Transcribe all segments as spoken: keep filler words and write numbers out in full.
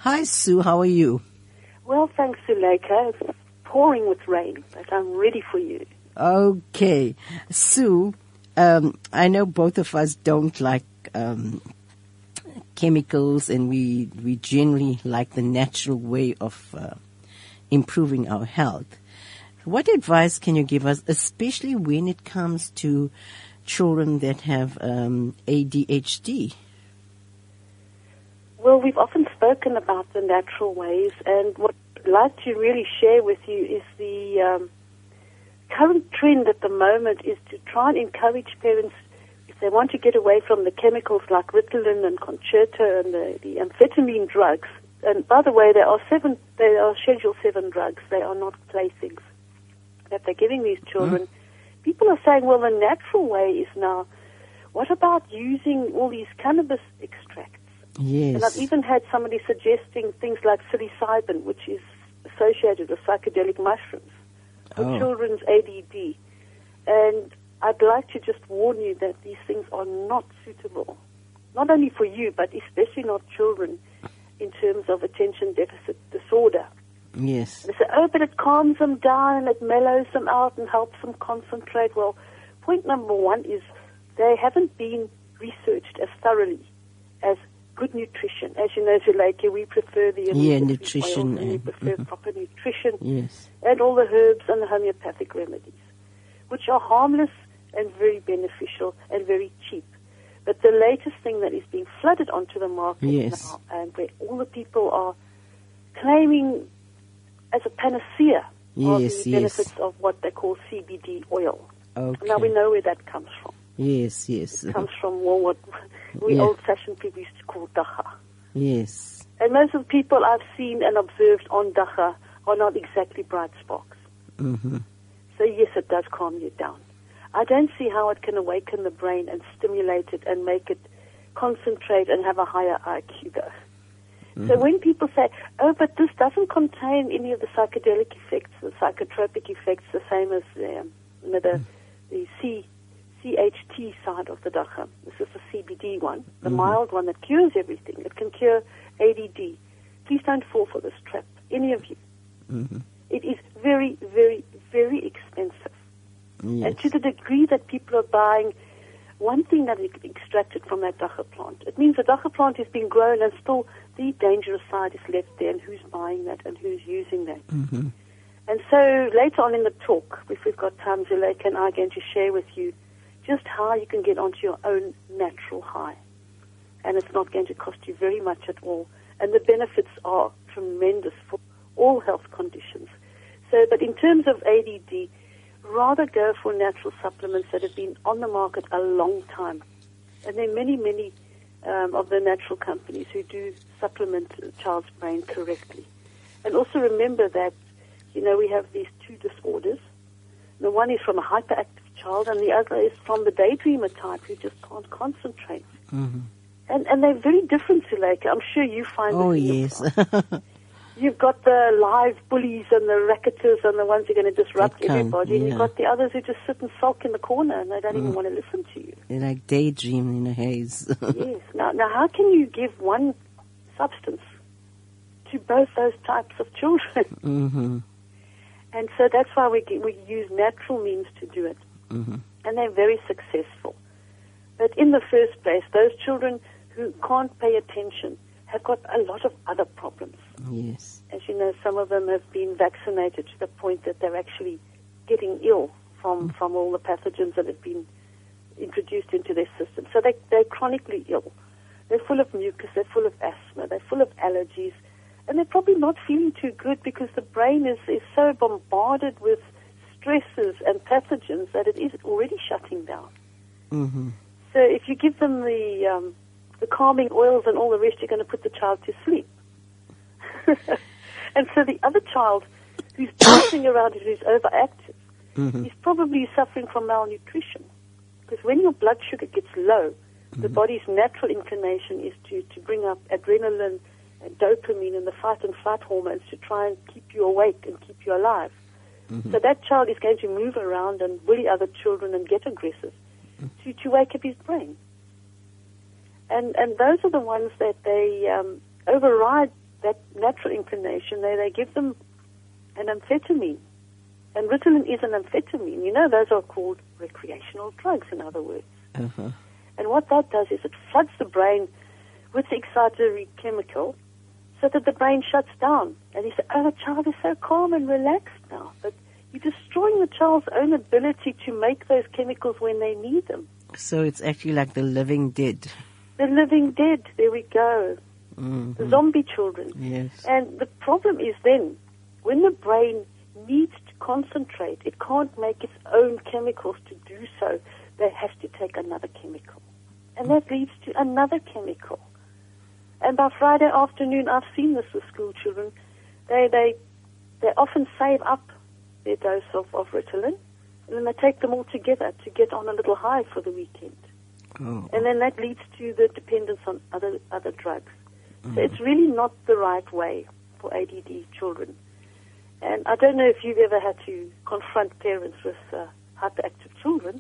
Hi, Sue. How are you? Well, thanks, Zuleika. It's pouring with rain, but I'm ready for you. Okay. Sue, um, I know both of us don't like um, chemicals, and we, we generally like the natural way of uh, improving our health. What advice can you give us, especially when it comes to children that have um, A D H D? Well, we've often spoken about the natural ways, and what I'd like to really share with you is the um, current trend at the moment is to try and encourage parents, if they want to get away from the chemicals like Ritalin and Concerta and the, the amphetamine drugs. And by the way, there are seven, they are Schedule seven drugs. They are not playthings that they're giving these children. Mm. People are saying, well, the natural way is now, what about using all these cannabis extracts? Yes. And I've even had somebody suggesting things like psilocybin, which is associated with psychedelic mushrooms, for oh. children's A D D. And I'd like to just warn you that these things are not suitable, not only for you, but especially not children, in terms of attention deficit disorder. Yes. They say, oh, but it calms them down and it mellows them out and helps them concentrate. Well, point number one is they haven't been researched as thoroughly as good nutrition. As you know, Zuleika, we prefer the yeah, nutrition, and we prefer mm-hmm. proper nutrition. Yes. And all the herbs and the homeopathic remedies, which are harmless and very beneficial and very cheap. But the latest thing that is being flooded onto the market yes. now, and where all the people are claiming as a panacea yes, of the yes. benefits of what they call C B D oil. Okay. Now we know where that comes from. Yes, yes. It comes from well, what we yeah. old-fashioned people used to call dacha. Yes. And most of the people I've seen and observed on dacha are not exactly bright sparks. Mm-hmm. So yes, it does calm you down. I don't see how it can awaken the brain and stimulate it and make it concentrate and have a higher I Q though. Mm-hmm. So when people say, oh, but this doesn't contain any of the psychedelic effects, the psychotropic effects, the same as um, you know, the, the C, C H T side of the dacha. This is the C B D one, the mm-hmm. mild one that cures everything. It can cure A D D. Please don't fall for this trap, any of you. Mm-hmm. It is very, very, very expensive. Yes. And to the degree that people are buying one thing that is extracted from that dacha plant, it means the dacha plant is being grown and still the dangerous side is left there, and who's buying that and who's using that. Mm-hmm. And so later on in the talk, if we've got time, Zuleika and I are going to share with you just how you can get onto your own natural high. And it's not going to cost you very much at all. And the benefits are tremendous for all health conditions. So, but in terms of A D D, rather go for natural supplements that have been on the market a long time. And there are many, many um, of the natural companies who do supplement the child's brain correctly. And also remember that, you know, we have these two disorders. The one is from a hyperactive child, and the other is from the daydreamer type who just can't concentrate. Mm-hmm. And and they're very different, Zuleika. I'm sure you find oh, this in yes. your You've got the live bullies and the racketers and the ones who are going to disrupt everybody. Yeah. And you've got the others who just sit and sulk in the corner and they don't mm. even want to listen to you. They're like daydreaming in a haze. Yes. Now, now, how can you give one substance to both those types of children? Mm-hmm. And so that's why we we use natural means to do it. Mm-hmm. And they're very successful. But in the first place, those children who can't pay attention have got a lot of other problems. Yes. As you know, some of them have been vaccinated to the point that they're actually getting ill from, mm. from all the pathogens that have been introduced into their system. So they, they're chronically ill. They're full of mucus, they're full of asthma, they're full of allergies, and they're probably not feeling too good because the brain is, is so bombarded with stresses and pathogens that it is already shutting down. Mm-hmm. So if you give them the... Um, the calming oils and all the rest, you're going to put the child to sleep. And so the other child who's bouncing around and who's overactive, mm-hmm. he's probably suffering from malnutrition. Because when your blood sugar gets low, mm-hmm. the body's natural inclination is to, to bring up adrenaline and dopamine and the fight and flight hormones to try and keep you awake and keep you alive. Mm-hmm. So that child is going to move around and bully other children and get aggressive mm-hmm. to, to wake up his brain. And and those are the ones that they um, override that natural inclination, they, they give them an amphetamine. And Ritalin is an amphetamine. You know, those are called recreational drugs, in other words. Uh-huh. And what that does is it floods the brain with the excitatory chemical so that the brain shuts down. And you say, oh, the child is so calm and relaxed now. But you're destroying the child's own ability to make those chemicals when they need them. So it's actually like the living dead. The living dead, there we go. Mm-hmm. The zombie children. Yes. And the problem is then, when the brain needs to concentrate, it can't make its own chemicals to do so. They have to take another chemical. And that leads to another chemical. And by Friday afternoon, I've seen this with school children. They they they often save up their dose of, of Ritalin, and then they take them all together to get on a little high for the weekend. Oh. And then that leads to the dependence on other other drugs. Mm. So it's really not the right way for A D D children. And I don't know if you've ever had to confront parents with uh, hyperactive children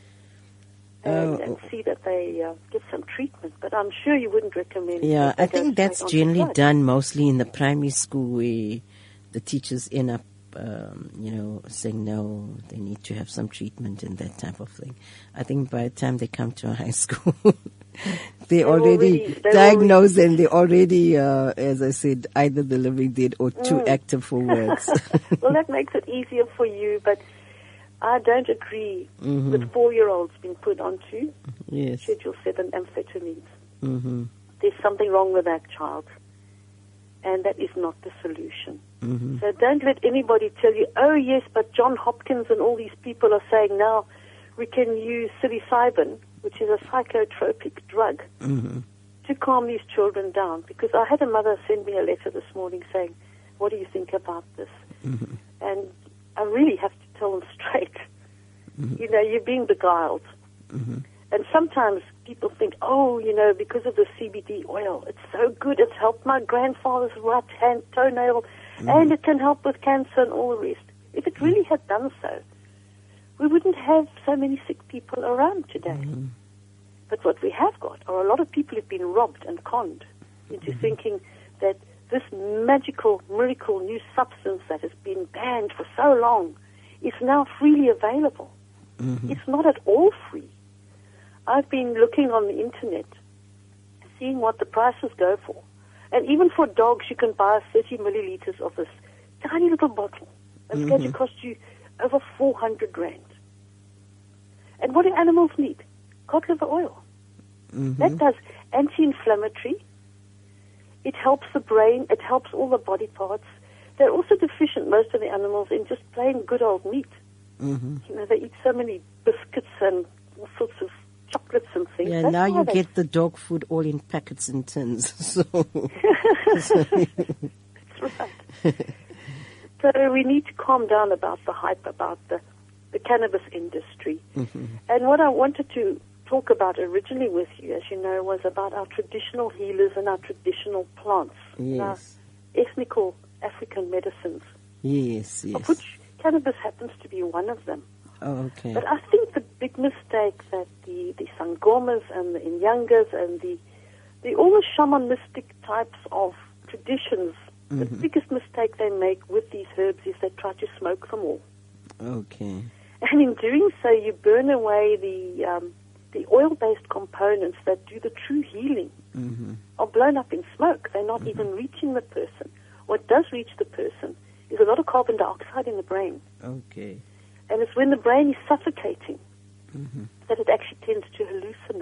and, uh, and see that they uh, get some treatment, but I'm sure you wouldn't recommend. Yeah, I that they think go that's straight on generally drugs. done mostly in the primary school where the teachers end up, um, you know, saying no, they need to have some treatment and that type of thing. I think by the time they come to high school, they're, already, already they're diagnosed already, and they're already, uh, as I said, either the living dead or too mm. active for words. Well, that makes it easier for you, but I don't agree mm-hmm. with four-year-olds being put onto yes. Schedule seven amphetamines. Mm-hmm. There's something wrong with that child, and that is not the solution. Mm-hmm. So don't let anybody tell you, oh, yes, but John Hopkins and all these people are saying now we can use psilocybin, which is a psychotropic drug, mm-hmm. to calm these children down. Because I had a mother send me a letter this morning saying, what do you think about this? Mm-hmm. And I really have to tell them straight, mm-hmm. you know, you're being beguiled. Mm-hmm. And sometimes people think, oh, you know, because of the C B D oil, it's so good, it's helped my grandfather's right hand toenail, mm-hmm. and it can help with cancer and all the rest. If it really had done so, we wouldn't have so many sick people around today. Mm-hmm. But what we have got are a lot of people who've been robbed and conned into mm-hmm. thinking that this magical, miracle new substance that has been banned for so long is now freely available. Mm-hmm. It's not at all free. I've been looking on the internet, seeing what the prices go for. And even for dogs, you can buy thirty milliliters of this tiny little bottle. It's mm-hmm. going to cost you over four hundred rand. And what do animals need? Cod liver oil. Mm-hmm. That does anti-inflammatory. It helps the brain. It helps all the body parts. They're also deficient, most of the animals, in just plain good old meat. Mm-hmm. You know, they eat so many biscuits and all sorts of chocolates and things. Yeah, That's now you they... get the dog food all in packets and tins. So. That's right. So we need to calm down about the hype about the, the cannabis industry. Mm-hmm. And what I wanted to talk about originally with you, as you know, was about our traditional healers and our traditional plants. Yes. Our ethnical African medicines. Yes, yes. Of which cannabis happens to be one of them. Oh, okay. But I think the big mistake that the, the Sangomas and the Inyangas and the, the all the shamanistic types of traditions, mm-hmm. the biggest mistake they make with these herbs is they try to smoke them all. Okay. And in doing so, you burn away the um, the oil-based components that do the true healing mm-hmm. are blown up in smoke. They're not mm-hmm. even reaching the person. What does reach the person is a lot of carbon dioxide in the brain. Okay. And it's when the brain is suffocating mm-hmm. that it actually tends to hallucinate.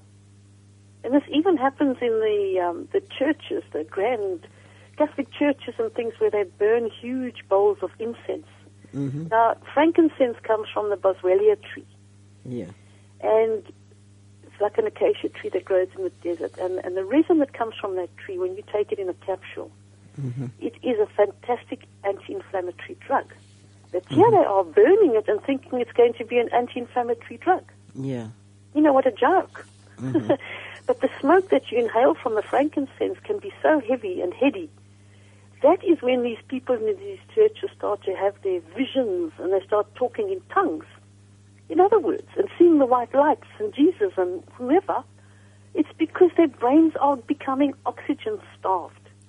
And this even happens in the um, the churches, the grand Catholic churches and things where they burn huge bowls of incense. Mm-hmm. Now, frankincense comes from the boswellia tree. Yeah. And it's like an acacia tree that grows in the desert. And, and the reason that comes from that tree, when you take it in a capsule, mm-hmm. it is a fantastic anti-inflammatory drug. But mm-hmm. here they are burning it and thinking it's going to be an anti-inflammatory drug. Yeah. You know, what a joke. Mm-hmm. But the smoke that you inhale from the frankincense can be so heavy and heady. That is when these people in these churches start to have their visions and they start talking in tongues. In other words, and seeing the white lights and Jesus and whoever, it's because their brains are becoming oxygen starved.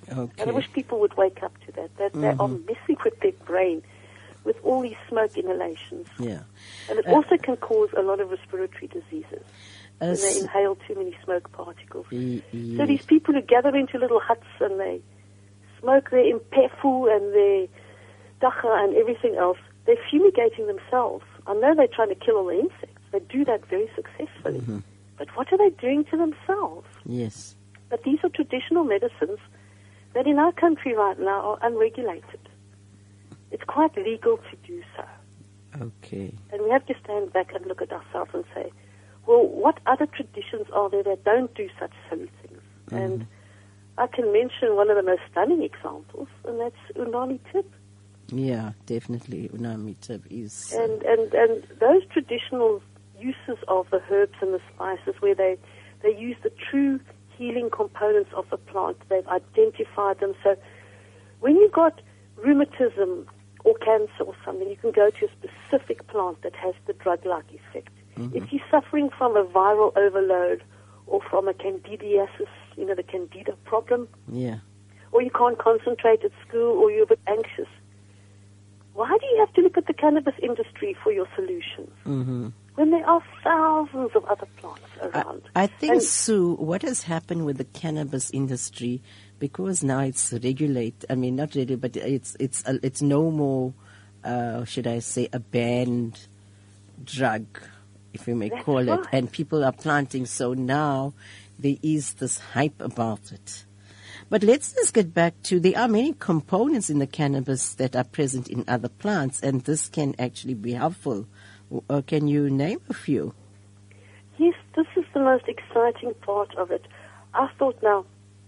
Okay. And I wish people would wake up to that, that mm-hmm. they are messing with their brain with all these smoke inhalations. Yeah. And it uh, also can cause a lot of respiratory diseases uh, when they inhale too many smoke particles. Y- yes. So these people who gather into little huts and they smoke their impefu and their dacha and everything else, they're fumigating themselves. I know they're trying to kill all the insects. They do that very successfully. Mm-hmm. But what are they doing to themselves? Yes. But these are traditional medicines that in our country right now are unregulated. It's quite legal to do so. Okay. And we have to stand back and look at ourselves and say, well, what other traditions are there that don't do such silly things? Mm-hmm. And I can mention one of the most stunning examples, and that's Unani Tip. Yeah, definitely. Unani Tip is... Uh, and, and, and those traditional uses of the herbs and the spices where they, they use the true healing components of the plant, they've identified them. So when you've got rheumatism or cancer or something, you can go to a specific plant that has the drug-like effect. Mm-hmm. If you're suffering from a viral overload or from a candidiasis, you know, the candida problem, yeah, or you can't concentrate at school or you're a bit anxious, why do you have to look at the cannabis industry for your solutions? Mm-hmm. When there are thousands of other plants around? I, I think, and, Sue, what has happened with the cannabis industry, because now it's regulated, I mean, not really, but it's it's uh, it's no more, uh, should I say, a banned drug, if you may call right. it, and people are planting, so now there is this hype about it. But let's just get back to, there are many components in the cannabis that are present in other plants, and this can actually be helpful. Uh, can you name a few? Yes, this is the most exciting part of it. I thought, now,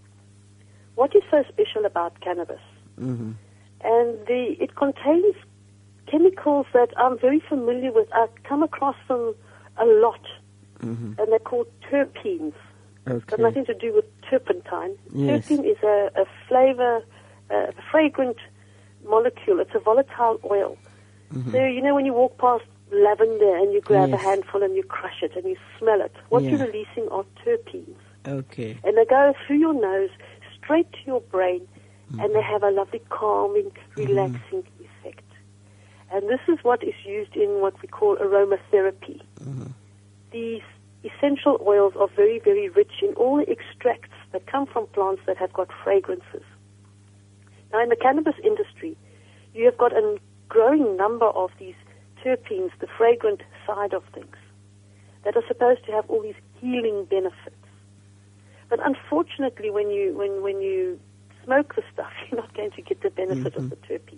what is so special about cannabis? Mm-hmm. And the it contains chemicals that I'm very familiar with. I've come across them a lot, mm-hmm. and they're called terpenes. Okay. Got nothing to do with turpentine. Yes. Terpene is a, a flavor, a fragrant molecule. It's a volatile oil. Mm-hmm. So, you know, when you walk past lavender and you grab yes. a handful and you crush it and you smell it, what yeah. you're releasing are terpenes. Okay. And they go through your nose, straight to your brain, mm-hmm. and they have a lovely calming, relaxing mm-hmm. effect. And this is what is used in what we call aromatherapy. Mm-hmm. These essential oils are very, very rich in all the extracts that come from plants that have got fragrances. Now, in the cannabis industry, you have got a growing number of these terpenes, the fragrant side of things, that are supposed to have all these healing benefits. But unfortunately, when you when when you smoke the stuff, you're not going to get the benefit mm-hmm. of the terpenes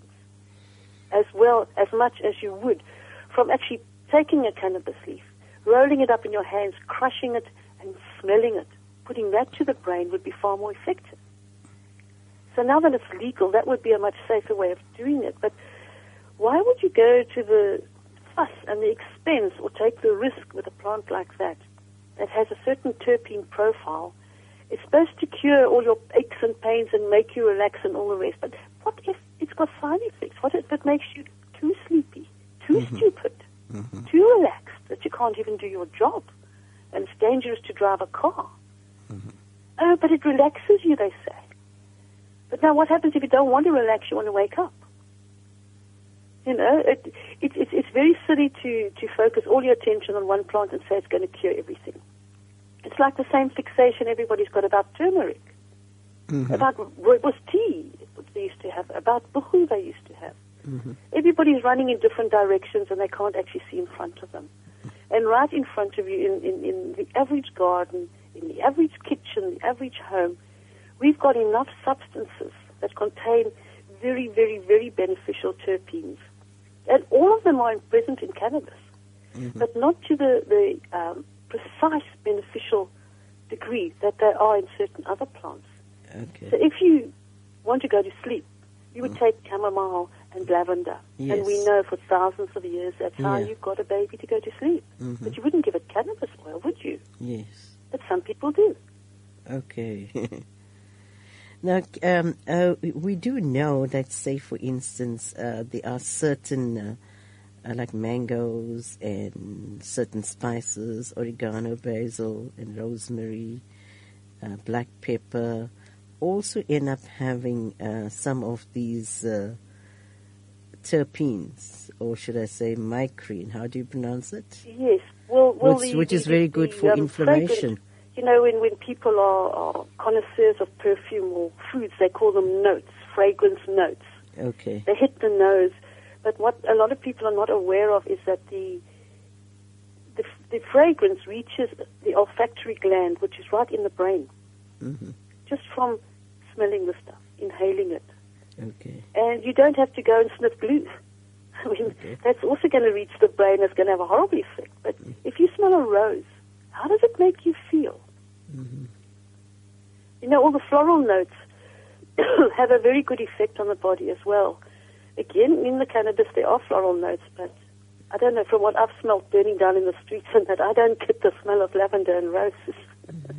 as well as much as you would from actually taking a cannabis leaf, rolling it up in your hands, crushing it, and smelling it. Putting that to the brain would be far more effective. So now that it's legal, that would be a much safer way of doing it. But why would you go to the fuss and the expense or take the risk with a plant like that, that has a certain terpene profile? It's supposed to cure all your aches and pains and make you relax and all the rest. But what if it's got side effects? What if it makes you too sleepy, too mm-hmm. stupid, mm-hmm. too relaxed, that you can't even do your job, and it's dangerous to drive a car? Mm-hmm. Oh, but it relaxes you, they say. But now what happens if you don't want to relax, you want to wake up? You know, it, it, it, it's very silly to, to focus all your attention on one plant and say it's going to cure everything. It's like the same fixation everybody's got about turmeric, mm-hmm. about rooibos tea they used to have, about buchu they used to have. Mm-hmm. Everybody's running in different directions and they can't actually see in front of them. And right in front of you, in, in, in the average garden, in the average kitchen, the average home, we've got enough substances that contain very, very, very beneficial terpenes. And all of them are present in cannabis, mm-hmm. but not to the, the um, precise beneficial degree that they are in certain other plants. Okay. So if you want to go to sleep, you would mm. take chamomile and lavender. Yes. And we know for thousands of years that's how yeah. you've got a baby to go to sleep. Mm-hmm. But you wouldn't give it cannabis oil, would you? Yes. But some people do. Okay. Now, um, uh, we do know that, say, for instance, uh, there are certain, uh, uh, like mangoes and certain spices, oregano, basil, and rosemary, uh, black pepper, also end up having uh, some of these uh, terpenes, or should I say micrine? How do you pronounce it? Yes. Well, well which, the, which the, is very the, good the, for um, inflammation. fragrance, you know, when, when people are, are connoisseurs of perfume or foods, they call them notes, fragrance notes. Okay. They hit the nose. But what a lot of people are not aware of is that the the, the fragrance reaches the olfactory gland, which is right in the brain, mm-hmm. just from smelling the stuff, inhaling it. Okay. And you don't have to go and sniff glue. I mean, okay. That's also going to reach the brain. It's going to have a horrible effect. But mm. if you smell a rose, how does it make you feel? Mm-hmm. You know, all the floral notes have a very good effect on the body as well. Again, in the cannabis, there are floral notes, but I don't know, from what I've smelled burning down in the streets and that, I don't get the smell of lavender and roses. Mm-hmm.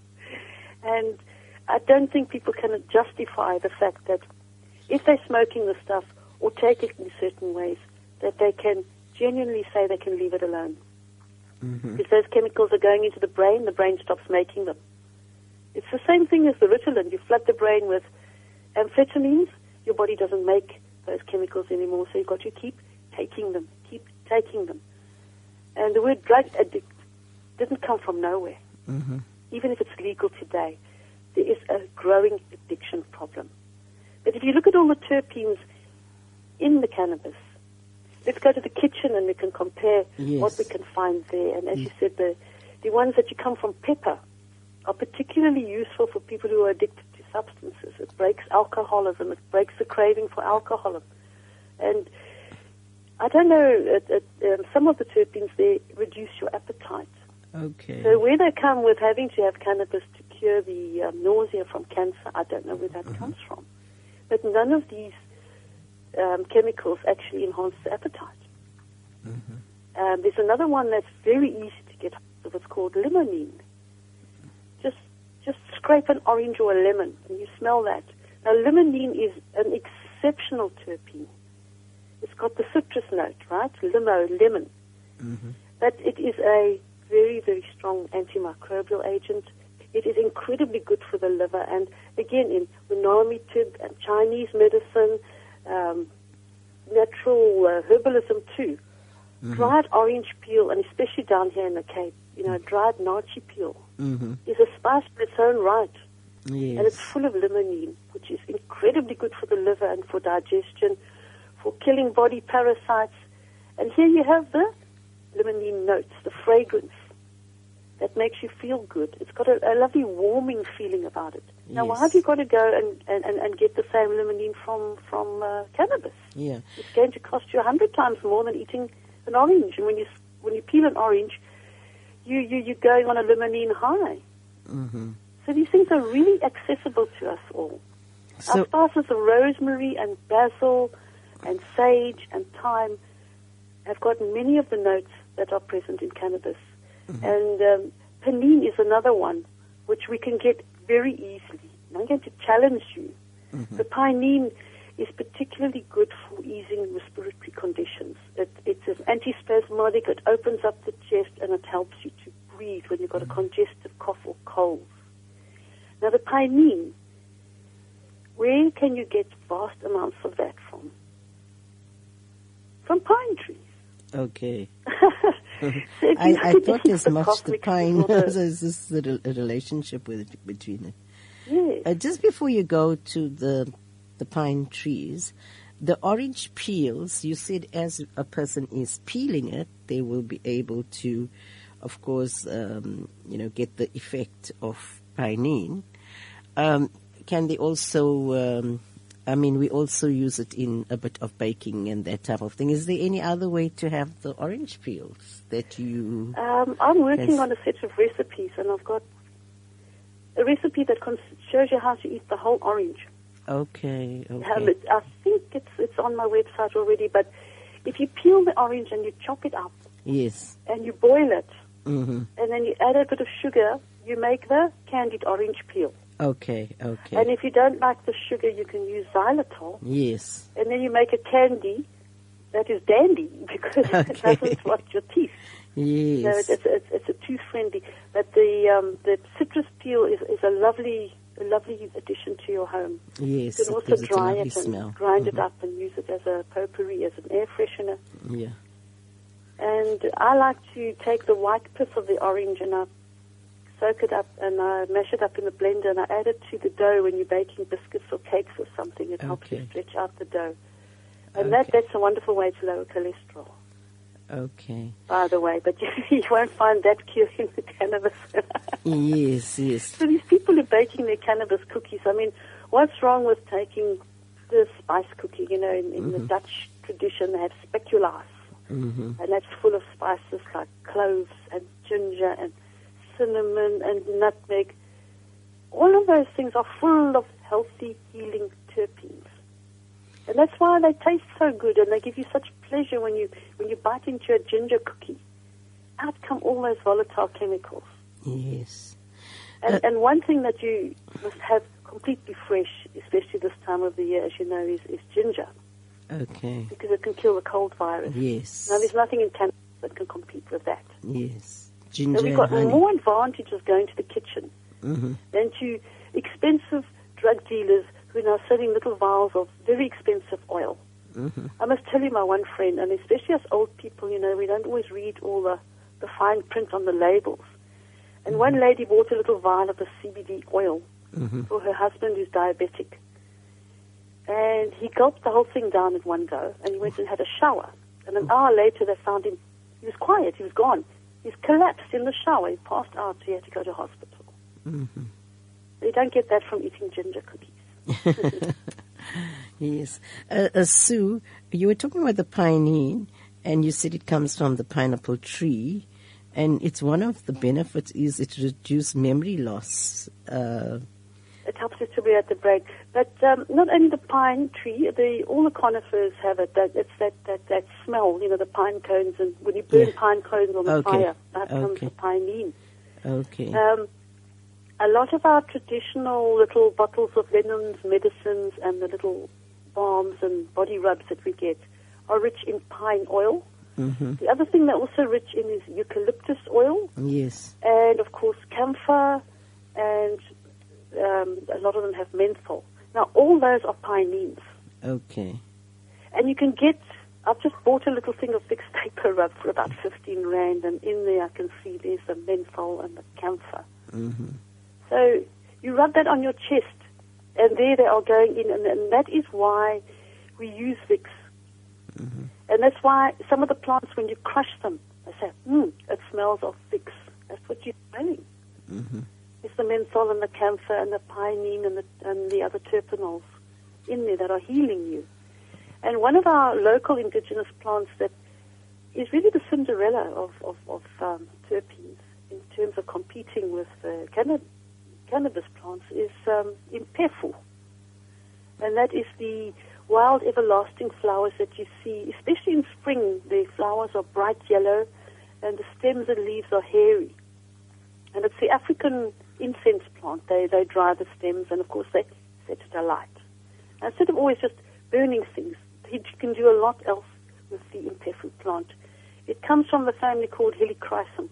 And I don't think people can justify the fact that if they're smoking the stuff or take it in certain ways, that they can genuinely say they can leave it alone. Mm-hmm. If those chemicals are going into the brain, the brain stops making them. It's the same thing as the Ritalin. You flood the brain with amphetamines, your body doesn't make those chemicals anymore, so you've got to keep taking them, keep taking them. And the word drug addict didn't come from nowhere. Mm-hmm. Even if it's legal today, there is a growing addiction problem. But if you look at all the terpenes in the cannabis, let's go to the kitchen and we can compare yes. what we can find there. And as yes. you said, the, the ones that you come from pepper are particularly useful for people who are addicted to substances. It breaks alcoholism. It breaks the craving for alcohol. And I don't know, it, it, um, some of the terpenes there reduce your appetite. Okay. So where they come with having to have cannabis to cure the um, nausea from cancer, I don't know where that uh-huh. comes from. But none of these um, chemicals actually enhance the appetite. Mm-hmm. Um, there's another one that's very easy to get hold of. It's called limonene. Just just scrape an orange or a lemon and you smell that. Now, limonene is an exceptional terpene. It's got the citrus note, right? Limo, lemon. Mm-hmm. But it is a very, very strong antimicrobial agent. It is incredibly good for the liver. And again, in Unami Tib and Chinese medicine, um, natural uh, herbalism too. Mm-hmm. Dried orange peel, and especially down here in the Cape, you know, dried nachi peel mm-hmm. is a spice in its own right. Yes. And it's full of limonene, which is incredibly good for the liver and for digestion, for killing body parasites. And here you have the limonene notes, the fragrance that makes you feel good. It's got a, a lovely warming feeling about it. Now, yes. why have you got to go and, and, and, and get the same limonene from, from uh, cannabis? Yeah. It's going to cost you a hundred times more than eating an orange. And when you when you peel an orange, you, you, you're going on a limonene high. Mm-hmm. So these things are really accessible to us all. So, Our spices of rosemary and basil and sage and thyme have got many of the notes that are present in cannabis. Mm-hmm. And um, pinene is another one, which we can get very easily. And I'm going to challenge you. Mm-hmm. The pinene is particularly good for easing respiratory conditions. It, it's an antispasmodic. It opens up the chest and it helps you to breathe when you've got mm-hmm. a congestive cough or cold. Now, the pinene, where can you get vast amounts of that from? From pine trees. Okay. so I, I thought as the much the pine, the... there's this little a relationship with it, between it. Yes. Uh, just before you go to the the pine trees, the orange peels, you said as a person is peeling it, they will be able to, of course, um, you know, get the effect of pinene. Um, can they also... Um, I mean, we also use it in a bit of baking and that type of thing. Is there any other way to have the orange peels that you... Um, I'm working on a set of recipes, and I've got a recipe that cons- shows you how to eat the whole orange. Okay, okay. Um, it, I think it's it's on my website already, but if you peel the orange and you chop it up... Yes. ...and you boil it, mm-hmm. and then you add a bit of sugar, you make the candied orange peel. Okay, okay. And if you don't like the sugar, you can use xylitol. Yes. And then you make a candy that is dandy because okay. it doesn't rot your teeth. Yes. So it's, it's, it's a tooth friendly. But the um, the citrus peel is, is a lovely a lovely addition to your home. Yes, you can it also gives it a dry lovely it and smell. grind Mhm. it up and use it as a potpourri, as an air freshener. Yeah. And I like to take the white pith of the orange and I soak it up and I mash it up in the blender and I add it to the dough when you're baking biscuits or cakes or something. It helps you Okay. stretch out the dough. And that, Okay. that's a wonderful way to lower cholesterol, Okay. by the way. But you, you won't find that cure in the cannabis. Yes, yes. So these people who are baking their cannabis cookies, I mean, what's wrong with taking the spice cookie? You know, in, in the Dutch tradition, they have speculaas. Mm-hmm. And that's full of spices like cloves and ginger and cinnamon and nutmeg. All of those things are full of healthy, healing terpenes. And that's why they taste so good and they give you such pleasure when you when you bite into a ginger cookie. Out come all those volatile chemicals. Yes. And, Uh, and one thing that you must have completely fresh, especially this time of the year, as you know, is, is ginger. Okay. Because it can kill the cold virus. Yes. Now, there's nothing in cannabis that can compete with that. Yes. So Ginger we've and got honey. more advantages going to the kitchen Mm-hmm. than to expensive drug dealers who are now selling little vials of very expensive oil. Mm-hmm. I must tell you, my one friend, and especially us old people, you know, we don't always read all the, the fine print on the labels. And Mm-hmm. one lady bought a little vial of the C B D oil Mm-hmm. for her husband who's diabetic. And he gulped the whole thing down in one go, and he went and had a shower. And an hour later, they found him, he was quiet, he was gone. He's collapsed in the shower, he passed out, so he had to go to hospital. Mm-hmm. You don't get that from eating ginger cookies. Yes. Uh, uh, Sue, you were talking about the pinene, and you said it comes from the pineapple tree, and it's one of the benefits is it reduces memory loss. Uh, It helps us to be at the brain. But um, not only the pine tree, the, all the conifers have it. That, it's that, that, that smell, you know, the pine cones, and when you burn Yeah. pine cones on the Okay. fire, that comes Okay. the pinene. okay. Um, a lot of our traditional little bottles of linens, medicines, and the little balms and body rubs that we get are rich in pine oil. Mm-hmm. The other thing they're also rich in is eucalyptus oil, Yes. and of course camphor, and um, a lot of them have menthol. Now all those are pinenes, Okay. and you can get. I've just bought a little thing of Vicks Vapor Rub for about fifteen rand, and in there I can see there's the menthol and the camphor. Mm-hmm. So you rub that on your chest, and there they are going in, and, and that is why we use Vicks. Mm-hmm. And that's why some of the plants, when you crush them, they say, hmm, it smells of Vicks. That's what you're smelling. Mm-hmm. It's the menthol and the camphor and the pinene and the, and the other terpenols in there that are healing you. And one of our local indigenous plants that is really the Cinderella of, of, of um, terpenes in terms of competing with uh, canna- cannabis plants is um, impefu. And that is the wild everlasting flowers that you see, especially in spring. The flowers are bright yellow and the stems and leaves are hairy. And it's the African incense plant. They, they dry the stems and, of course, they set it alight. And instead of always just burning things, you can do a lot else with the impefu plant. It comes from the family called Helichrysum.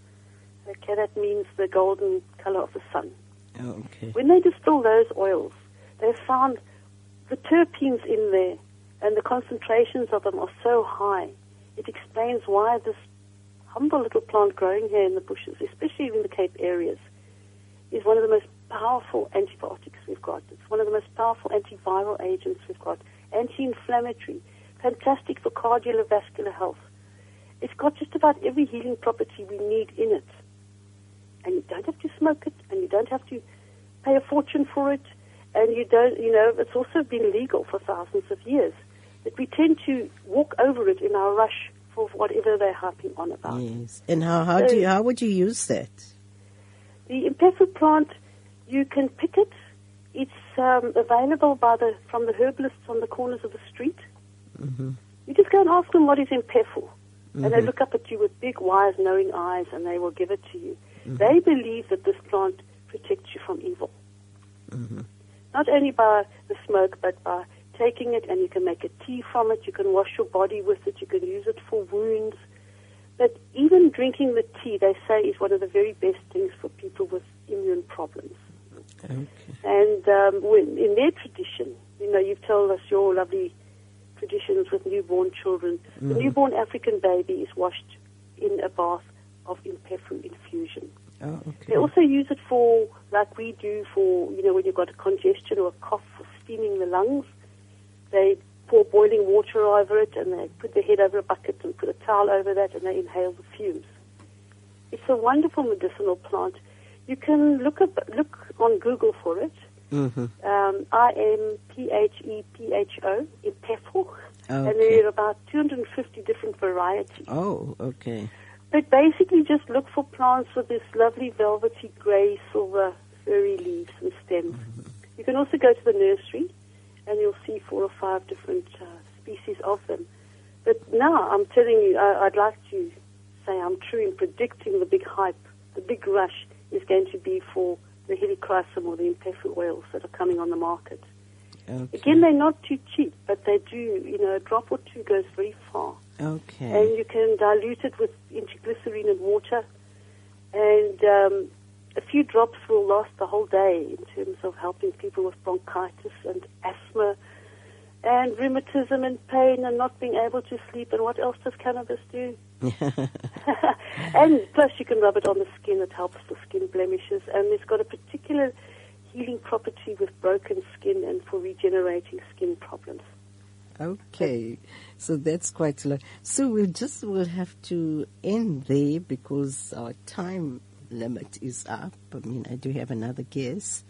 Okay, that means the golden color of the sun. Okay. When they distill those oils, they found the terpenes in there, and the concentrations of them are so high. It explains why this humble little plant growing here in the bushes, especially in the Cape areas, is one of the most powerful antibiotics we've got. It's one of the most powerful antiviral agents we've got. Anti-inflammatory, fantastic for cardiovascular health. It's got just about every healing property we need in it. And you don't have to smoke it, and you don't have to pay a fortune for it, and you don't, you know, it's also been legal for thousands of years. But we tend to walk over it in our rush for whatever they're harping on about. Yes. And how, how So- do you, how would you use that? The impefu plant, you can pick it. It's um, available by the from the herbalists on the corners of the street. Mm-hmm. You just go and ask them what is impefu, and they Mhm. look up at you with big, wise, knowing eyes, and they will give it to you. Mhm. They believe that this plant protects you from evil. Mm-hmm. Not only by the smoke, but by taking it, and you can make a tea from it. You can wash your body with it. You can use it for wounds. But even drinking the tea, they say, is one of the very best things for people with immune problems. Okay. And um, when, in their tradition, you know, you've told us your lovely traditions with newborn children. Mm-hmm. The newborn African baby is washed in a bath of Impefu infusion. Oh, okay. They also use it for, like we do for, you know, when you've got a congestion or a cough, for steaming the lungs. They pour boiling water over it, and they put their head over a bucket and put a towel over that, and they inhale the fumes. It's a wonderful medicinal plant. You can look up, look on Google for it. Mm-hmm. Um, I M P H E P H O, Impefu, okay. and there are about two hundred fifty different varieties. Oh, okay. But basically just look for plants with this lovely velvety grey, silver, furry leaves and stems. Mm-hmm. You can also go to the nursery, and you'll see four or five different uh, species of them. But now, I'm telling you, I, I'd like to say I'm true in predicting the big hype, the big rush is going to be for the helichrysum or the Impefu oils that are coming on the market. Okay. Again, they're not too cheap, but they do, you know, a drop or two goes very far. Okay. And you can dilute it with into glycerine and water, and um, a few drops will last the whole day in terms of helping people with bronchitis and asthma and rheumatism and pain and not being able to sleep. And what else does cannabis do? And plus you can rub it on the skin. It helps the skin blemishes, and it's got a particular healing property with broken skin and for regenerating skin problems. Okay, so that's quite a lot. So we'll just will have to end there because our time limit is up. I mean, I do have another guest.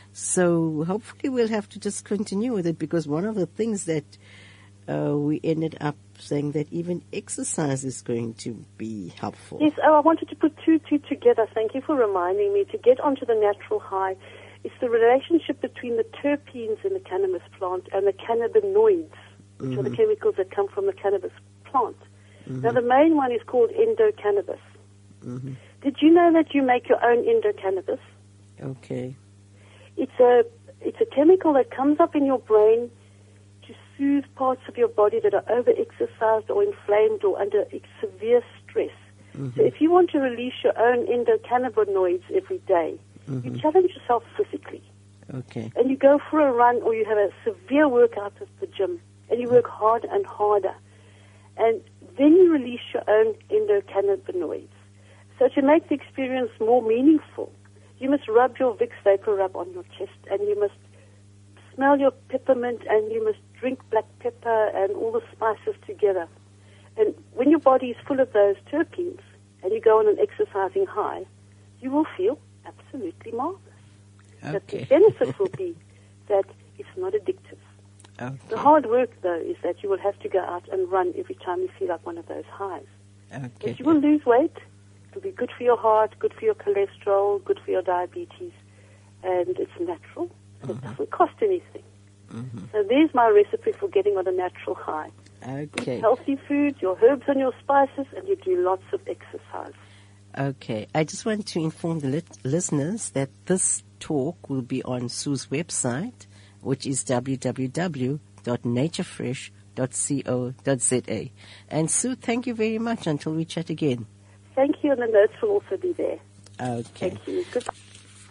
So hopefully we'll have to just continue with it, because one of the things that uh, we ended up saying that even exercise is going to be helpful. Yes, oh, I wanted to put two, two together. Thank you for reminding me to get onto the natural high. It's the relationship between the terpenes in the cannabis plant and the cannabinoids, which mm-hmm. are the chemicals that come from the cannabis plant. Mm-hmm. Now, the main one is called endocannabis. Mm-hmm. Did you know that you make your own endocannabis? Okay. It's a it's a chemical that comes up in your brain to soothe parts of your body that are over-exercised or inflamed or under severe stress. Mm-hmm. So if you want to release your own endocannabinoids every day, mm-hmm. you challenge yourself physically. Okay. And you go for a run, or you have a severe workout at the gym, and you work harder and harder. And then you release your own endocannabinoids. So to make the experience more meaningful, you must rub your Vicks Vapor Rub on your chest, and you must smell your peppermint, and you must drink black pepper and all the spices together. And when your body is full of those terpenes, and you go on an exercising high, you will feel absolutely marvelous. Okay. But the benefit will be that it's not addictive. Okay. The hard work, though, is that you will have to go out and run every time you feel like one of those highs. Okay. But you will lose weight. It'll be good for your heart, good for your cholesterol, good for your diabetes, and it's natural. Mm-hmm. It doesn't cost anything. Mm-hmm. So there's my recipe for getting on a natural high. Okay. Eat healthy food, your herbs and your spices, and you do lots of exercise. Okay. I just want to inform the lit- listeners that this talk will be on Sue's website, which is w w w dot naturefresh dot co dot z a. And Sue, thank you very much until we chat again. Thank you, and the notes will also be there. Okay. Thank you. Goodbye.